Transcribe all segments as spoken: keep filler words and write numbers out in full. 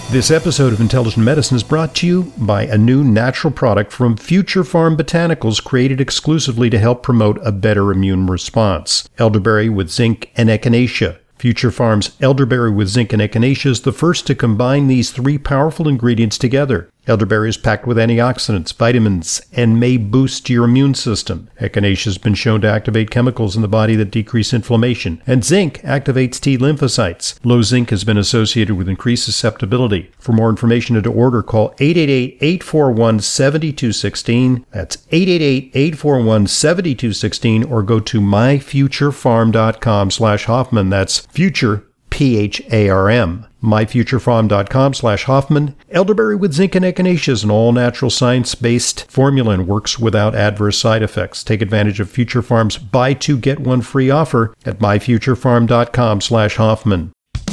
This episode of Intelligent Medicine is brought to you by a new natural product from Future Farm Botanicals created exclusively to help promote a better immune response. Elderberry with zinc and echinacea. Future Farm's elderberry with zinc and echinacea is the first to combine these three powerful ingredients together. Elderberry is packed with antioxidants, vitamins, and may boost your immune system. Echinacea has been shown to activate chemicals in the body that decrease inflammation. And zinc activates T lymphocytes. Low zinc has been associated with increased susceptibility. For more information and to order, call eight eight eight, eight four one, seven two one six. That's eight eight eight, eight four one, seven two one six, or go to myfuturefarm.com slash Hoffman. That's future, P H A R M. myfuturefarm.com slash Hoffman. Elderberry with zinc and echinacea is an all-natural science-based formula and works without adverse side effects. Take advantage of Future Farm's buy two, get one free offer at myfuturefarm.com slash Hoffman.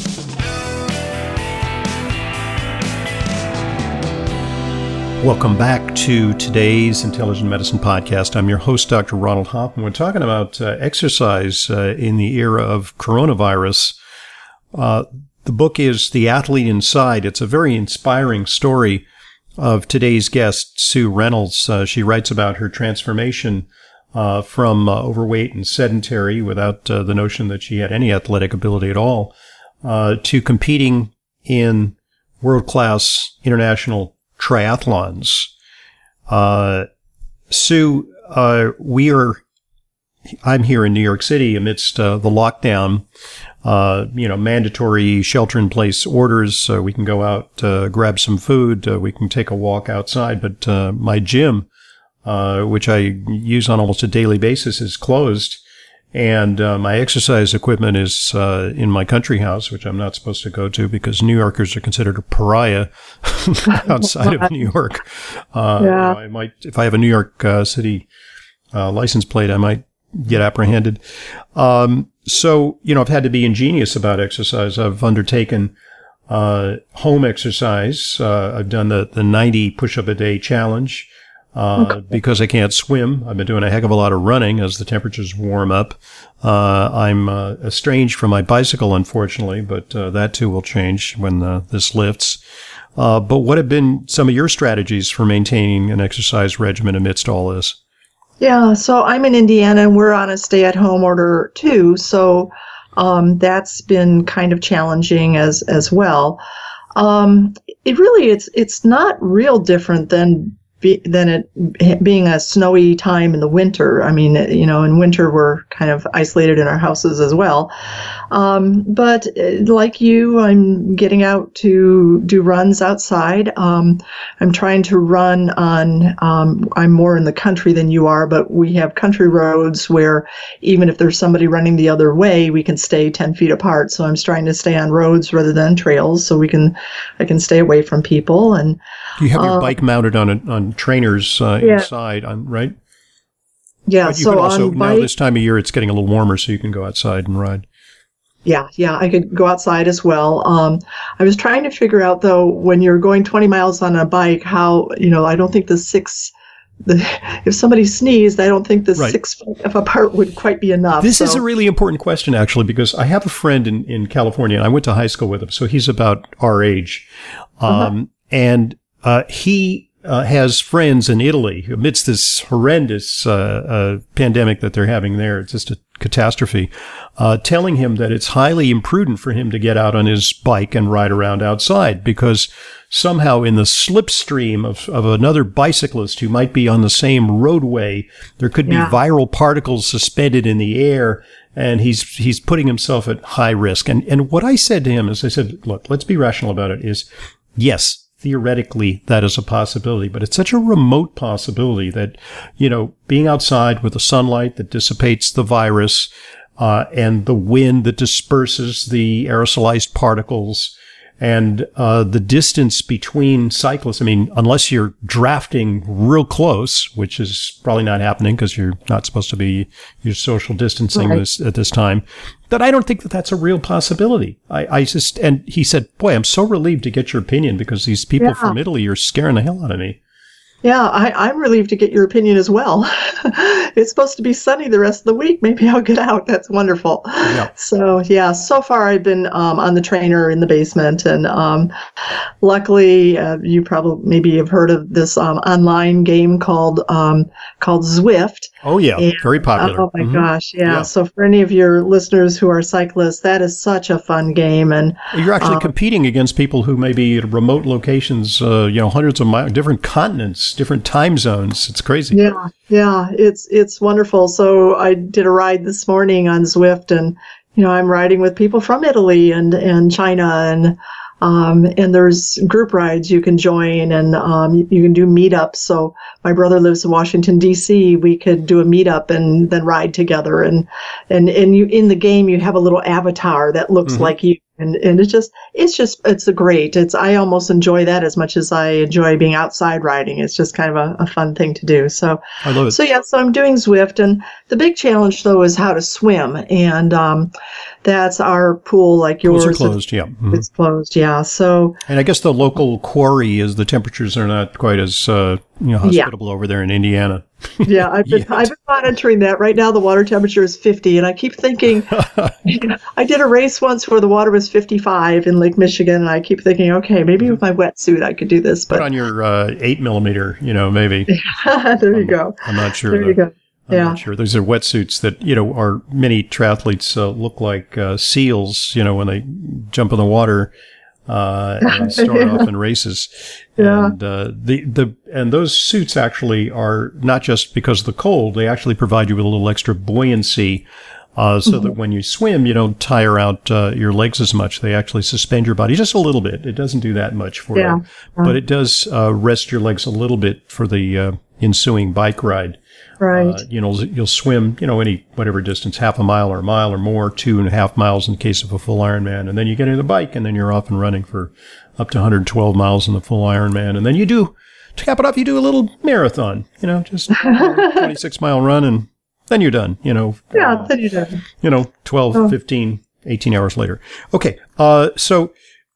Welcome back to today's Intelligent Medicine Podcast. I'm your host, Doctor Ronald Hoffman. We're talking about uh, exercise uh, in the era of coronavirus. Uh, the book is The Athlete Inside. It's a very inspiring story of today's guest, Sue Reynolds. Uh, she writes about her transformation uh, from uh, overweight and sedentary, without uh, the notion that she had any athletic ability at all, uh, to competing in world-class international triathlons. Uh, Sue, uh, we are, I'm here in New York City amidst uh, the lockdown. Uh, you know, mandatory shelter-in-place orders. Uh, we can go out, uh, grab some food. Uh, we can take a walk outside. But uh, my gym, uh, which I use on almost a daily basis, is closed. And uh, my exercise equipment is uh, in my country house, which I'm not supposed to go to because New Yorkers are considered a pariah outside of New York. Uh, yeah. I might, if I have a New York uh, City uh, license plate, I might get apprehended. Um, so, you know, I've had to be ingenious about exercise. I've undertaken uh, home exercise. Uh, I've done the, the ninety push-up a day challenge uh, okay. because I can't swim. I've been doing a heck of a lot of running as the temperatures warm up. Uh, I'm uh, estranged from my bicycle, unfortunately, but uh, that too will change when uh, this lifts. Uh, but what have been some of your strategies for maintaining an exercise regimen amidst all this? Yeah, so I'm in Indiana and we're on a stay-at-home order too, so um, that's been kind of challenging as as well. Um, it really it's it's not real different than be, than it being a snowy time in the winter. I mean, you know, in winter we're kind of isolated in our houses as well. Um, but like you, I'm getting out to do runs outside. Um, I'm trying to run on, um, I'm more in the country than you are, but we have country roads where even if there's somebody running the other way, we can stay ten feet apart. So I'm trying to stay on roads rather than trails so we can, I can stay away from people. And you have your uh, bike mounted on a, on trainers uh, yeah. inside, on, right? Yeah. But you so can also, on now bike, this time of year, it's getting a little warmer, so you can go outside and ride. Yeah, yeah, I could go outside as well. Um, I was trying to figure out, though, when you're going twenty miles on a bike, how, you know, I don't think the six, the, if somebody sneezed, I don't think the right. six feet apart would quite be enough. This so. is a really important question, actually, because I have a friend in, in California, and I went to high school with him, so he's about our age. Um, uh-huh. And uh, he uh, has friends in Italy amidst this horrendous uh, uh, pandemic that they're having there. It's just a catastrophe, uh, telling him that it's highly imprudent for him to get out on his bike and ride around outside because somehow in the slipstream of, of another bicyclist who might be on the same roadway, there could yeah. be viral particles suspended in the air, and he's he's putting himself at high risk. And and what I said to him is, I said, look, let's be rational about it, is yes, theoretically, that is a possibility, but it's such a remote possibility that, you know, being outside with the sunlight that dissipates the virus, uh, and the wind that disperses the aerosolized particles, and uh, the distance between cyclists. I mean, unless you're drafting real close, which is probably not happening because you're not supposed to be you're social distancing right. this, at this time, that I don't think that that's a real possibility. I, I just, and he said, boy, I'm so relieved to get your opinion because these people yeah. from Italy are scaring the hell out of me. Yeah, I, I'm relieved to get your opinion as well. It's supposed to be sunny the rest of the week. Maybe I'll get out. That's wonderful. Yeah. So, yeah, so far I've been um, on the trainer in the basement. And um, luckily, uh, you probably maybe have heard of this um, online game called um, called Zwift. Oh, yeah. And, Very popular. oh, my mm-hmm. gosh. Yeah. Yeah. So for any of your listeners who are cyclists, that is such a fun game. And you're actually um, competing against people who may be at remote locations, uh, you know, hundreds of miles, different continents, different time zones. It's crazy. Yeah, yeah, it's it's wonderful. So I did a ride this morning on Zwift, and you know, I'm riding with people from Italy and and China, and um, and there's group rides you can join, and um, you can do meetups. So my brother lives in Washington D C. We could do a meetup and then ride together, and and and you in the game you have a little avatar that looks Mm-hmm. like you. And and it's just it's just it's a great. It's I almost enjoy that as much as I enjoy being outside riding. It's just kind of a, a fun thing to do. So I love it. So yeah, so I'm doing Zwift, and the big challenge though is how to swim, and um, that's our pool like yours. Pools are closed, yeah. Mhm. It's closed, yeah. So And I guess the local quarry is the temperatures are not quite as uh, you know hospitable over there in Indiana. yeah, I've been Yet. I've been monitoring that. Right now, the water temperature is fifty, and I keep thinking. I did a race once where the water was fifty-five in Lake Michigan, and I keep thinking, okay, maybe with my wetsuit I could do this. Put But on your uh, eight millimeter, you know, maybe. there you I'm, go. I'm not sure. There though. you go. I'm Yeah. not sure. These are wetsuits that, you know, are many triathletes uh, look like uh, seals, you know, when they jump in the water uh, and start Yeah. off in races. Yeah. And uh, the the and those suits actually are not just because of the cold; they actually provide you with a little extra buoyancy. Uh, so that when you swim, you don't tire out uh, your legs as much. They actually suspend your body just a little bit. It doesn't do that much for Yeah. you, but it does uh, rest your legs a little bit for the uh, ensuing bike ride. Right. Uh, you know, you'll swim, you know, any whatever distance, half a mile or a mile or more, two and a half miles in the case of a full Ironman, and then you get in the bike, and then you're off and running for up to one hundred twelve miles in the full Ironman, and then you do to cap it off, you do a little marathon, you know, just a twenty-six mile run, and then you're done, you know. yeah, uh, then you do. you know, twelve, Oh. fifteen, eighteen hours later. Okay. Uh, so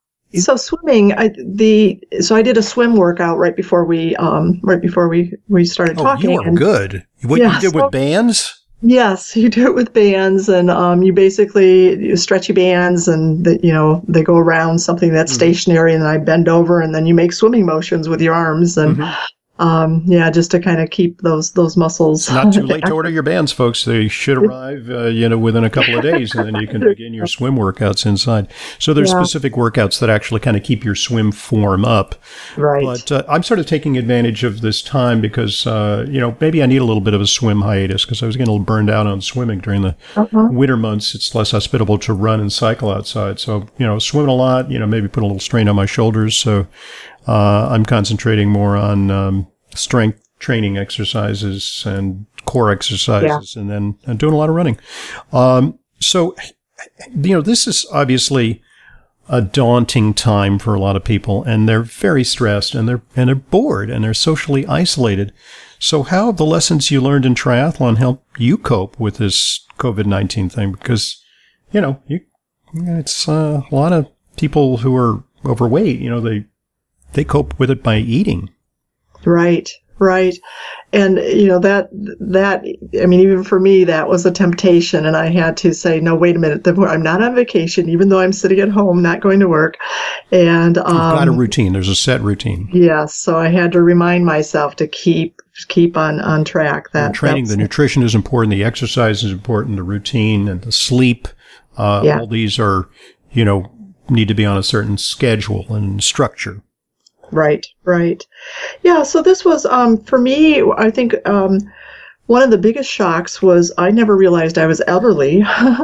So swimming, I the so I did a swim workout right before we um right before we we started oh, talking. you are and good. What Yeah, you did so- with bands? Yes, you do it with bands, and um you basically you stretchy bands, and the, you know they go around something that's Mhm. stationary, and then I bend over, and then you make swimming motions with your arms, and Mhm. um yeah, just to kind of keep those those muscles. It's not too late to order your bands, folks. They should arrive, uh, you know, within a couple of days, and then you can begin your swim workouts inside. So there's Yeah. specific workouts that actually kind of keep your swim form up. Right. But uh, I'm sort of taking advantage of this time because, uh, you know, maybe I need a little bit of a swim hiatus because I was getting a little burned out on swimming during the Uh-huh. winter months. It's less hospitable to run and cycle outside. So, you know, swimming a lot, you know, maybe put a little strain on my shoulders. So uh, I'm concentrating more on um, strength training exercises and core exercises, and then and doing a lot of running. Um, so, you know, this is obviously a daunting time for a lot of people, and they're very stressed, and they're and they're bored, and they're socially isolated. So, how have the lessons you learned in triathlon helped you cope with this COVID nineteen thing? Because, you know, you it's uh, a lot of people who are overweight. You know, they they cope with it by eating. Right, right. And, you know, that, that, I mean, even for me, that was a temptation. And I had to say, no, wait a minute, I'm not on vacation, even though I'm sitting at home, not going to work. And, um, You've got a routine. There's a set routine. yes. So I had to remind myself to keep, keep on, on track. That And training, the nutrition is important. The exercise is important. The routine and the sleep. Uh, Yeah. all these are, you know, need to be on a certain schedule and structure. Right, right. Yeah, so this was, um, for me, I think um, one of the biggest shocks was I never realized I was elderly.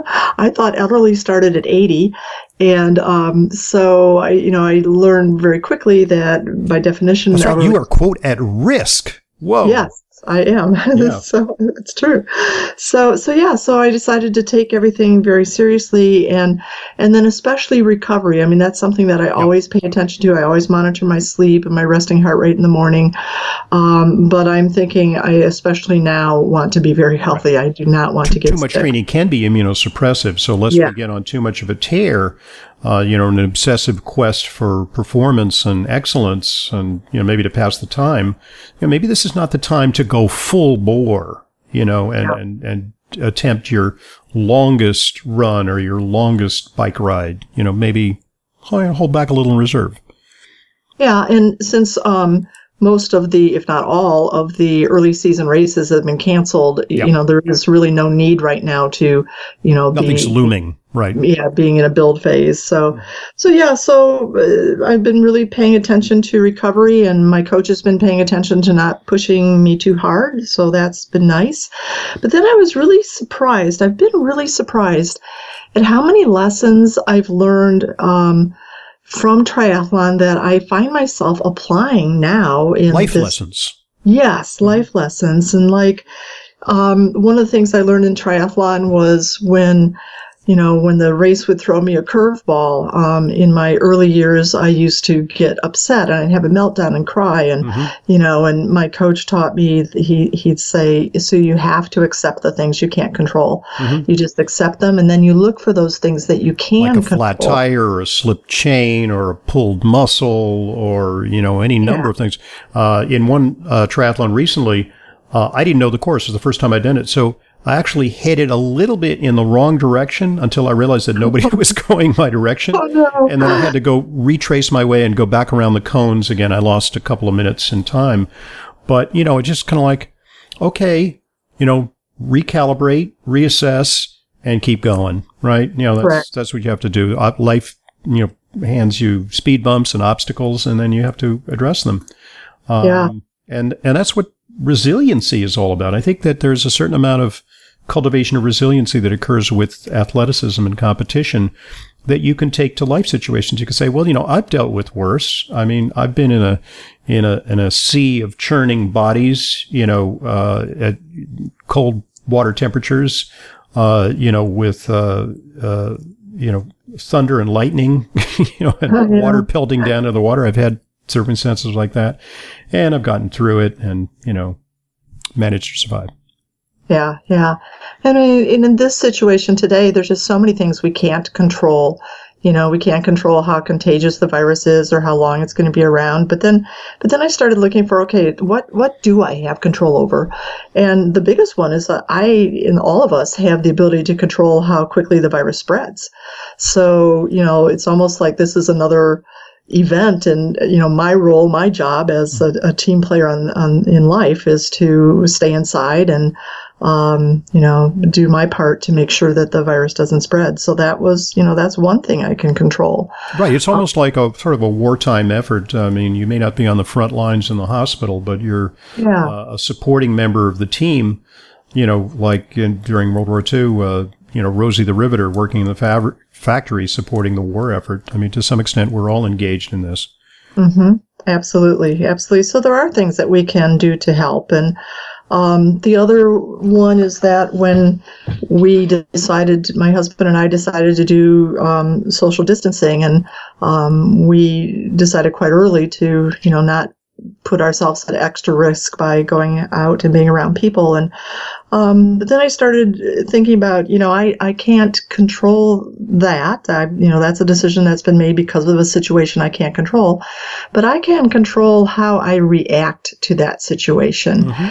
I thought elderly started at eighty. And um, so, I, you know, I learned very quickly that by definition, That's right. elderly- You are, quote, at risk. Whoa. Yes, I am. Yeah. So it's true. So so yeah, so I decided to take everything very seriously, and and then especially recovery. I mean, that's something that I always pay attention to. I always monitor my sleep and my resting heart rate in the morning. Um, but I'm thinking I especially now want to be very healthy. I do not want to get Too much sick. training can be immunosuppressive. So lest Yeah. we get on too much of a tear, uh, you know, an obsessive quest for performance and excellence and, you know, maybe to pass the time, you know, maybe this is not the time to go full bore, you know, and, yeah. and, and attempt your longest run or your longest bike ride, you know, maybe hold back a little in reserve. Yeah. And since, um, most of the, if not all of the early season races have been canceled, yep. you know, there is really no need right now to, you know, nothing's be, looming, right? Yeah, being in a build phase. So, so yeah, so uh, I've been really paying attention to recovery, and my coach has been paying attention to not pushing me too hard. So that's been nice. But then I was really surprised. I've been really surprised at how many lessons I've learned, um, from triathlon that I find myself applying now in life this, lessons. Yes, life lessons. And like, um, one of the things I learned in triathlon was when, you know, when the race would throw me a curveball, um, in my early years, I used to get upset and I'd have a meltdown and cry. And, mm-hmm. you know, and my coach taught me, he, he'd say, so you have to accept the things you can't control. Mm-hmm. You just accept them, and then you look for those things that you can control. Like a control. Flat tire or a slipped chain or a pulled muscle or, you know, any number yeah. of things. Uh, in one uh, triathlon recently, uh, I didn't know the course. It was the first time I'd done it. So I actually headed a little bit in the wrong direction until I realized that nobody was going my direction. Oh, no. And then I had to go retrace my way and go back around the cones again. I lost a couple of minutes in time. But, you know, it just kind of like, okay, you know, recalibrate, reassess, and keep going, right? You know, that's, Correct. that's what you have to do. Life, you know, hands you speed bumps and obstacles, and then you have to address them. Um, yeah. And, and that's what resiliency is all about. I think that there's a certain amount of cultivation of resiliency that occurs with athleticism and competition that you can take to life situations. You can say, well, you know, I've dealt with worse. I mean, I've been in a, in a, in a sea of churning bodies, you know, uh, at cold water temperatures, uh, you know, with, uh, uh, you know, thunder and lightning, you know, and oh, yeah. water pelting down to the water. I've had circumstances like that, and I've gotten through it and, you know, managed to survive. Yeah, yeah. And in this situation today, there's just so many things we can't control. You know, we can't control how contagious the virus is or how long it's going to be around. But then, but then I started looking for, okay, what, what do I have control over? And the biggest one is that I, and all of us, have the ability to control how quickly the virus spreads. So, you know, it's almost like this is another event, and you know, my role, my job as a, a team player on, on in life is to stay inside and um, you know, do my part to make sure that the virus doesn't spread. So that was, you know, that's one thing I can control. Right. It's almost um, like a sort of a wartime effort. I mean, you may not be on the front lines in the hospital, but you're yeah. uh, a supporting member of the team. You know, like in, during World War Two, uh, you know, Rosie the Riveter working in the fab- factory supporting the war effort. I mean, to some extent, we're all engaged in this. Mm-hmm. Absolutely. Absolutely. So there are things that we can do to help. And um, the other one is that when we decided, my husband and I decided to do um, social distancing, and um, we decided quite early to, you know, not put ourselves at extra risk by going out and being around people. And um, but then I started thinking about, you know, I, I can't control that. I, you know, that's a decision that's been made because of a situation I can't control. But I can control how I react to that situation. Mm-hmm.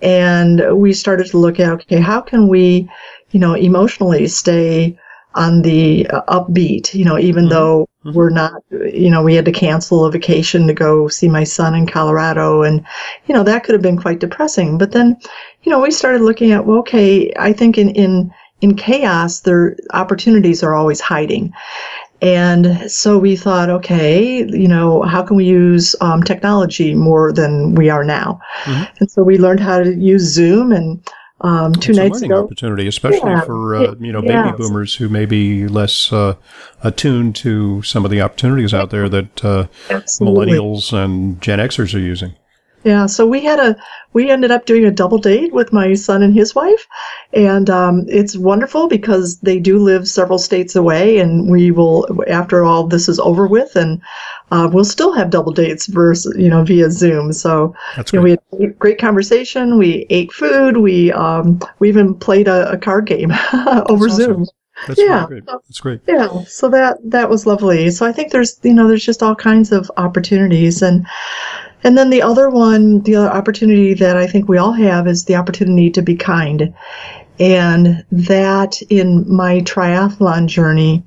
And we started to look at, okay, how can we, you know, emotionally stay on the uh, upbeat, you know, even mm-hmm. though mm-hmm. we're not, you know, we had to cancel a vacation to go see my son in Colorado. And, you know, that could have been quite depressing. But then, you know, we started looking at, well, okay, I think in, in, in chaos, there opportunities are always hiding. And so we thought, okay, you know, how can we use um, technology more than we are now? Mm-hmm. And so we learned how to use Zoom, and um, two it's nights a learning ago, opportunity, especially yeah, for uh, you know, baby yeah. boomers who may be less uh, attuned to some of the opportunities out there that uh, millennials and Gen Xers are using. Yeah, so we had a we ended up doing a double date with my son and his wife, and um, it's wonderful because they do live several states away, and we will, after all this is over with, and uh, we'll still have double dates versus, you know, via Zoom. So That's you know, great. we had a great conversation. We ate food. We um, we even played a, a card game over That's Zoom. awesome. That's yeah. really great. That's great. Yeah. So that that was lovely. So I think there's you know there's just all kinds of opportunities, and and then the other one, the other opportunity that I think we all have is the opportunity to be kind, and that in my triathlon journey,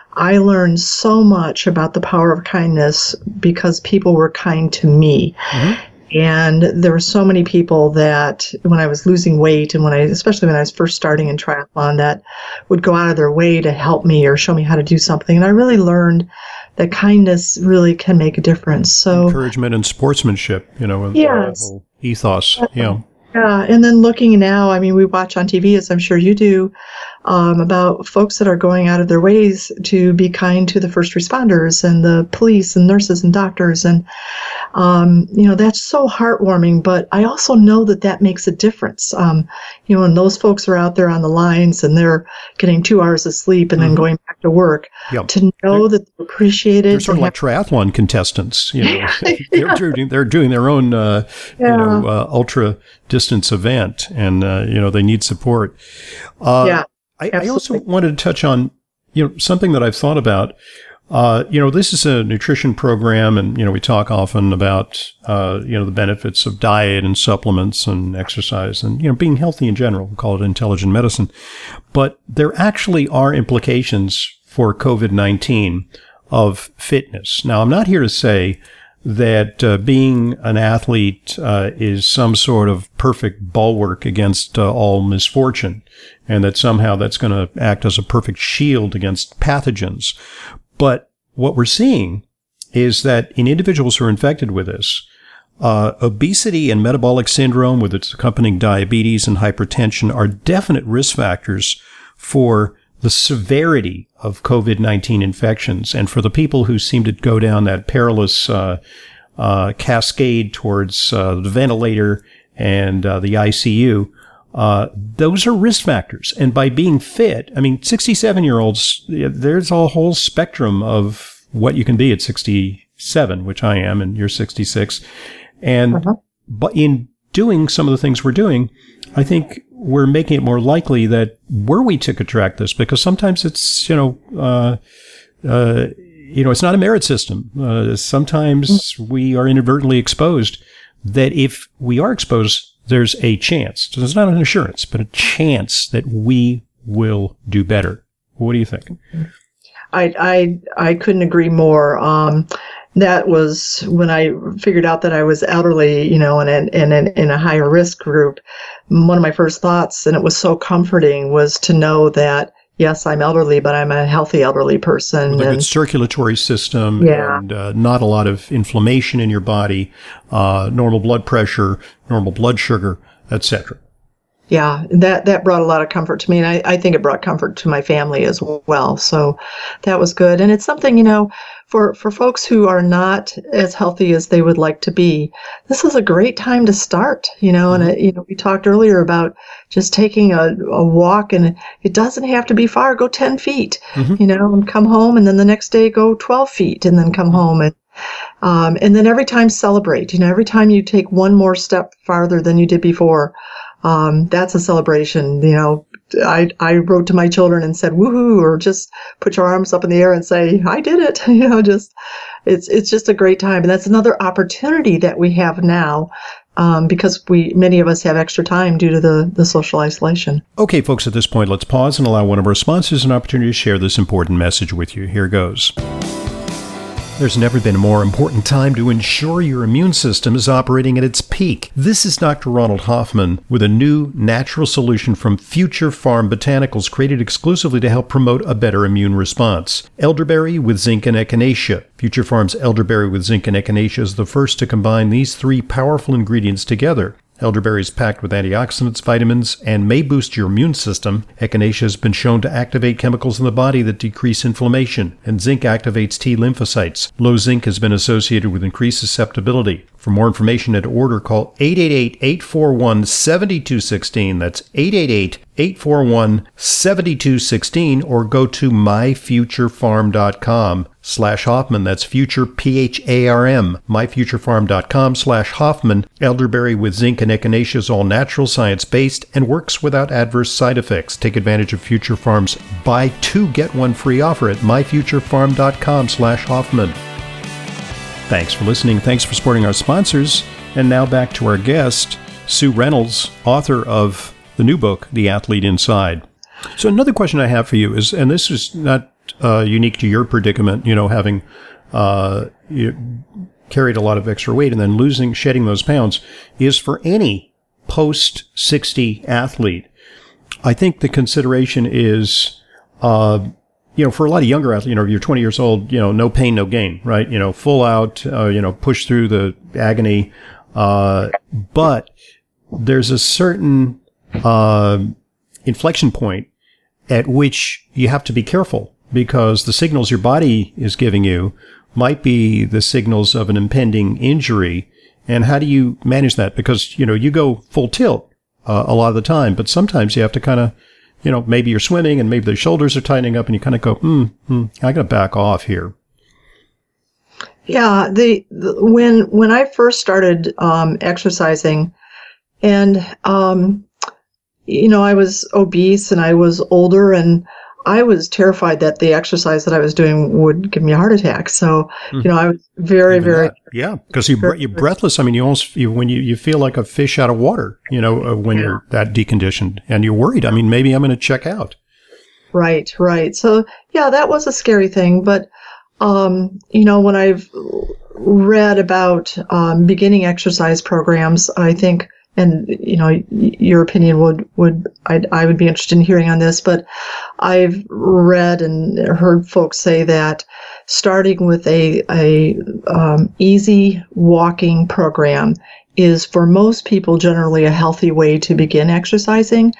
I learned so much about the power of kindness because people were kind to me. Mm-hmm. And there were so many people that when I was losing weight and when I, especially when I was first starting in triathlon, that would go out of their way to help me or show me how to do something. And I really learned that kindness really can make a difference. So encouragement and sportsmanship, you know, and yes. the whole ethos. Yeah. Yeah. And then looking now, I mean, we watch on T V, as I'm sure you do, um, about folks that are going out of their ways to be kind to the first responders and the police and nurses and doctors. And, um, you know, that's so heartwarming. But I also know that that makes a difference. Um, you know, when those folks are out there on the lines and they're getting two hours of sleep and mm-hmm. then going back to work, yep. to know they're, that they're appreciated. They're sort of like triathlon contestants. You know, yeah. they're, doing, they're doing their own, uh, yeah. you know, uh, ultra distance event, and uh, you know they need support. Uh, yeah, I, I also wanted to touch on you know something that I've thought about. Uh, you know, this is a nutrition program, and you know we talk often about uh, you know the benefits of diet and supplements and exercise, and you know being healthy in general. We call it intelligent medicine, but there actually are implications for COVID nineteen of fitness. Now, I'm not here to say that uh, being an athlete uh, is some sort of perfect bulwark against uh, all misfortune, and that somehow that's going to act as a perfect shield against pathogens. But what we're seeing is that in individuals who are infected with this, uh, obesity and metabolic syndrome with its accompanying diabetes and hypertension are definite risk factors for the severity of COVID nineteen infections. And for the people who seem to go down that perilous uh, uh, cascade towards uh, the ventilator and uh, the I C U, uh, those are risk factors. And by being fit, I mean, sixty-seven-year-olds, there's a whole spectrum of what you can be at sixty-seven, which I am, and you're sixty-six. And uh-huh. but in doing some of the things we're doing, I think we're making it more likely that were we to contract this, because sometimes it's, you know, uh, uh, you know, it's not a merit system. Uh, sometimes we are inadvertently exposed, that if we are exposed, there's a chance. So it's not an assurance, but a chance that we will do better. What do you think? I, I, I couldn't agree more. Um, that was when I figured out that I was elderly, you know, and, and, and in a higher risk group. One of my first thoughts, and it was so comforting, was to know that, yes, I'm elderly, but I'm a healthy elderly person. With a and, good circulatory system, yeah. and uh, not a lot of inflammation in your body, uh, normal blood pressure, normal blood sugar, et cetera. Yeah, that, that brought a lot of comfort to me, and I, I think it brought comfort to my family as well. So that was good. And it's something, you know, for, for folks who are not as healthy as they would like to be, this is a great time to start, you know, and, it, you know, we talked earlier about just taking a, a walk, and it doesn't have to be far. Go ten feet, mm-hmm. you know, and come home, and then the next day go twelve feet, and then come home. And um, and then every time celebrate, you know, every time you take one more step farther than you did before, um, that's a celebration. You know, I, I wrote to my children and said, woohoo, or just put your arms up in the air and say, I did it. You know, just, it's, it's just a great time. And that's another opportunity that we have now, um, because we, many of us have extra time due to the, the social isolation. Okay, folks, at this point, let's pause and allow one of our sponsors an opportunity to share this important message with you. Here goes. There's never been a more important time to ensure your immune system is operating at its peak. This is Doctor Ronald Hoffman with a new natural solution from Future Farm Botanicals, created exclusively to help promote a better immune response. Elderberry with zinc and echinacea. Future Farm's elderberry with zinc and echinacea is the first to combine these three powerful ingredients together. Elderberry is packed with antioxidants, vitamins, and may boost your immune system. Echinacea has been shown to activate chemicals in the body that decrease inflammation, and zinc activates T lymphocytes. Low zinc has been associated with increased susceptibility. For more information and to order, call eight eight eight, eight four one, seven two one six. That's eight eight eight, eight four one, seven two one six, or go to myfuturefarm.com slash Hoffman. That's future, P H A R M, myfuturefarm.com slash Hoffman. Elderberry with zinc and echinacea is all natural, science-based, and works without adverse side effects. Take advantage of Future Farm's buy two, get one free offer at myfuturefarm.com slash Hoffman. Thanks for listening. Thanks for supporting our sponsors. And now back to our guest, Sue Reynolds, author of the new book, The Athlete Inside. So another question I have for you is, and this is not uh, unique to your predicament, you know, having uh, you carried a lot of extra weight and then losing, shedding those pounds, is for any post sixty athlete. I think the consideration is, uh, you know, for a lot of younger athletes, you know, you're twenty years old, you know, no pain, no gain, right? You know, full out, uh, you know, push through the agony. Uh, but there's a certain, uh, inflection point at which you have to be careful because the signals your body is giving you might be the signals of an impending injury. And how do you manage that? Because, you know, you go full tilt, uh, a lot of the time, but sometimes you have to kind of, you know, maybe you're swimming and maybe the shoulders are tightening up and you kind of go, hmm, hmm I got to back off here. Yeah, the, the when when I first started um, exercising, and um, you know, I was obese and I was older, and I was terrified that the exercise that I was doing would give me a heart attack. So, mm. you know, I was very, Even very that. yeah, because you you're breathless. I mean, you almost you, when you, you feel like a fish out of water. You know, uh, when yeah. you're that deconditioned and you're worried. I mean, maybe I'm going to check out. Right, right. So, yeah, that was a scary thing. But, um, you know, when I've read about um, beginning exercise programs, I think, and, you know, your opinion would, would I'd, I would be interested in hearing on this, but I've read and heard folks say that starting with a, a um, easy walking program is for most people generally a healthy way to begin exercising.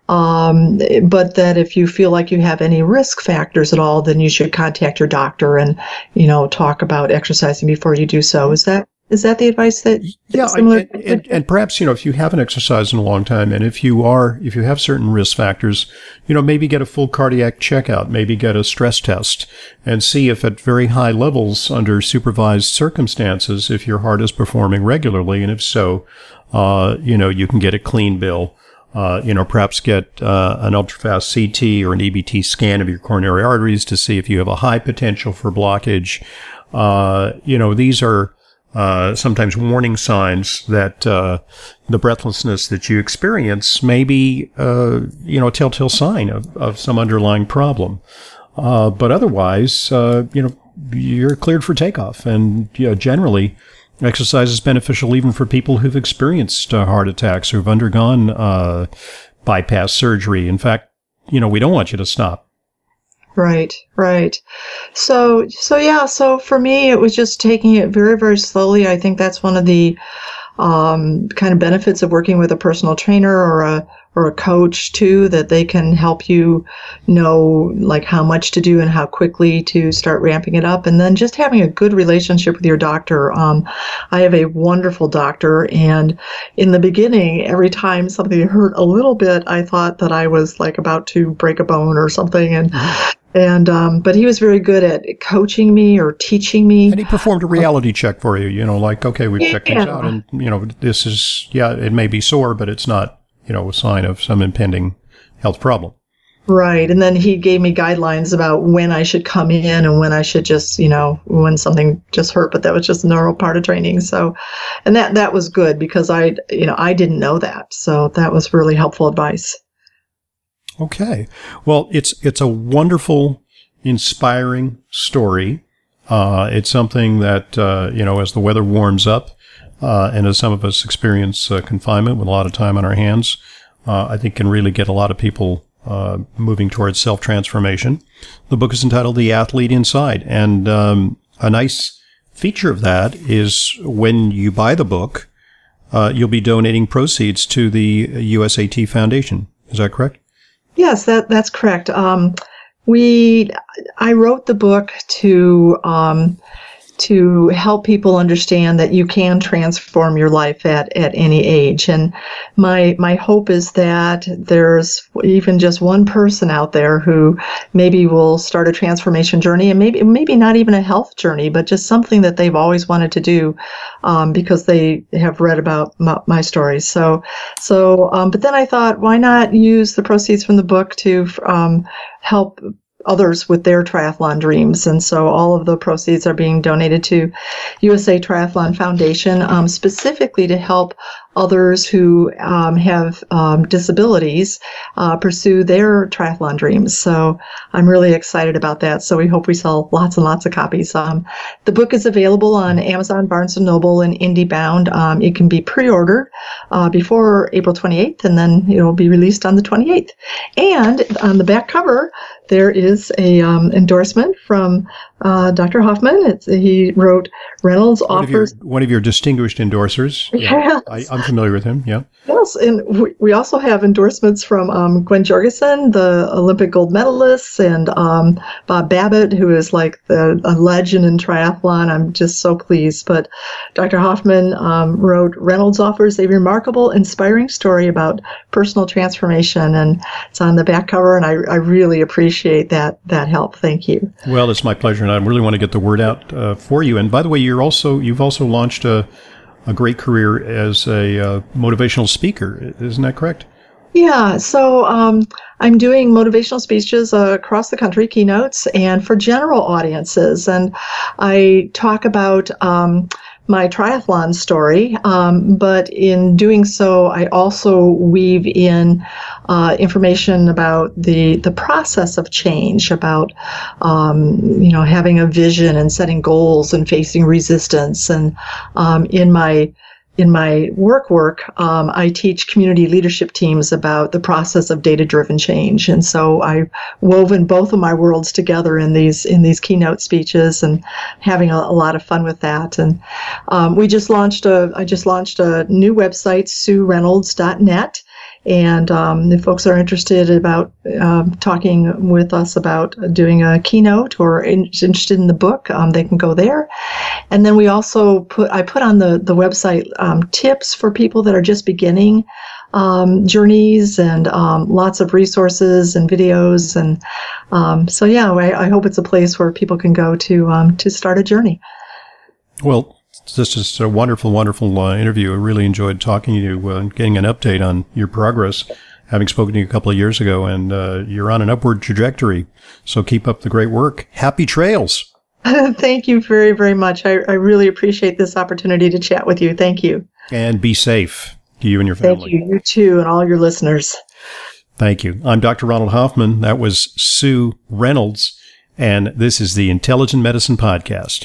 Um, but that if you feel like you have any risk factors at all, then you should contact your doctor and, you know, talk about exercising before you do so. Is that, is that the advice that? Yeah. Similar? And, and, and perhaps, you know, if you haven't exercised in a long time and if you are, if you have certain risk factors, you know, maybe get a full cardiac checkout, maybe get a stress test and see if at very high levels under supervised circumstances, if your heart is performing regularly. And if so, uh, you know, you can get a clean bill. Uh, you know, perhaps get uh, an ultrafast C T or an E B T scan of your coronary arteries to see if you have a high potential for blockage. Uh, you know, these are uh, sometimes warning signs that uh, the breathlessness that you experience may be, uh, you know, a telltale sign of, of some underlying problem. Uh, but otherwise, uh, you know, you're cleared for takeoff. And, you know, generally, exercise is beneficial even for people who've experienced uh, heart attacks, who've undergone uh, bypass surgery. In fact, you know, we don't want you to stop. Right, right. So, so yeah, so for me, it was just taking it very, very slowly. I think that's one of the um, kind of benefits of working with a personal trainer or a or a coach too, that they can help you know like how much to do and how quickly to start ramping it up. And then just having a good relationship with your doctor. Um, I have a wonderful doctor, and in the beginning, every time something hurt a little bit, I thought that I was like about to break a bone or something. And mm-hmm. And, um, but he was very good at coaching me or teaching me. And he performed a reality check for you, you know, like, okay, we've checked things out and, you know, this is, yeah, it may be sore, but it's not, you know, a sign of some impending health problem. Right. And then he gave me guidelines about when I should come in and when I should just, you know, when something just hurt, but that was just a normal part of training. So, and that, that was good because I, you know, I didn't know that. So that was really helpful advice. Okay. Well, it's it's a wonderful, inspiring story. Uh, it's something that, uh, you know, as the weather warms up, uh, and as some of us experience uh, confinement with a lot of time on our hands, uh, I think can really get a lot of people uh, moving towards self-transformation. The book is entitled The Athlete Inside, and um, a nice feature of that is when you buy the book, uh, you'll be donating proceeds to the U S A T Foundation. Is that correct? Yes, that that's correct. Um, we, I wrote the book to um, to help people understand that you can transform your life at, at any age. And my my hope is that there's even just one person out there who maybe will start a transformation journey, and maybe maybe not even a health journey, but just something that they've always wanted to do um, because they have read about my, my stories. So, so um, but then I thought, why not use the proceeds from the book to um, help others with their triathlon dreams. And so all of the proceeds are being donated to U S A Triathlon Foundation, um, specifically to help others who um, have um, disabilities uh, pursue their triathlon dreams. So I'm really excited about that. So we hope we sell lots and lots of copies. Um, the book is available on Amazon, Barnes and Noble, and IndieBound. Um, it can be pre-ordered uh, before April twenty-eighth, and then it will be released on the twenty-eighth. And on the back cover, there is a um, endorsement from uh, Doctor Hoffman. It's, he wrote, Reynolds one offers... Of your, one of your distinguished endorsers. Yeah, yes. I, I'm familiar with him, yeah. Yes, and we, we also have endorsements from um, Gwen Jorgensen, the Olympic gold medalist, and um, Bob Babbitt, who is like the, a legend in triathlon. I'm just so pleased. But Doctor Hoffman um, wrote, Reynolds offers a remarkable, inspiring story about personal transformation, and it's on the back cover, and I, I really appreciate that that help. Thank you. Well, it's my pleasure, and I really want to get the word out uh, for you. And by the way, you're also you've also launched a a great career as a uh, motivational speaker. Isn't that correct? Yeah, so um, I'm doing motivational speeches uh, across the country, keynotes, and for general audiences. And I talk about um, my triathlon story, um, but in doing so, I also weave in uh, information about the the process of change, about um, you know having a vision and setting goals and facing resistance. And um, in my In my work work, um, I teach community leadership teams about the process of data-driven change, and so I've woven both of my worlds together in these in these keynote speeches, and having a, a lot of fun with that. And um, we just launched a I just launched a new website, sue reynolds dot net. And um, if folks are interested about um, talking with us about doing a keynote or in, interested in the book, um, they can go there. And then we also put I put on the the website um, tips for people that are just beginning um, journeys, and um, lots of resources and videos. And um, so yeah, I, I hope it's a place where people can go to um, to start a journey. Well, this is a wonderful, wonderful uh, interview. I really enjoyed talking to you and uh, getting an update on your progress, having spoken to you a couple of years ago, and uh, you're on an upward trajectory. So keep up the great work. Happy trails. Thank you very, very much. I, I really appreciate this opportunity to chat with you. Thank you. And be safe to you and your family. Thank you. You too, and all your listeners. Thank you. I'm Doctor Ronald Hoffman. That was Sue Reynolds, and this is the Intelligent Medicine Podcast.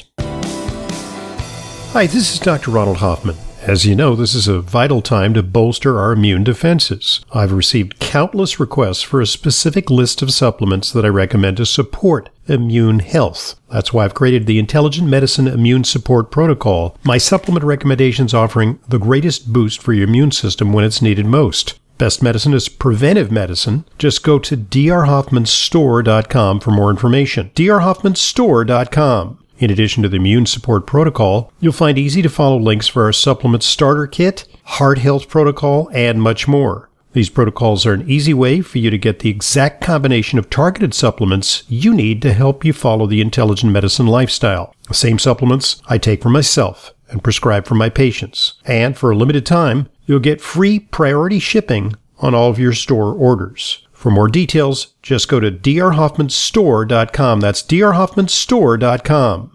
Hi, this is Doctor Ronald Hoffman. As you know, this is a vital time to bolster our immune defenses. I've received countless requests for a specific list of supplements that I recommend to support immune health. That's why I've created the Intelligent Medicine Immune Support Protocol, my supplement recommendations offering the greatest boost for your immune system when it's needed most. Best medicine is preventive medicine. Just go to d r hoffman store dot com for more information. d r hoffman store dot com. In addition to the Immune Support Protocol, you'll find easy-to-follow links for our Supplement Starter Kit, Heart Health Protocol, and much more. These protocols are an easy way for you to get the exact combination of targeted supplements you need to help you follow the intelligent medicine lifestyle. The same supplements I take for myself and prescribe for my patients. And for a limited time, you'll get free priority shipping on all of your store orders. For more details, just go to d r hoffman store dot com. That's d r hoffman store dot com.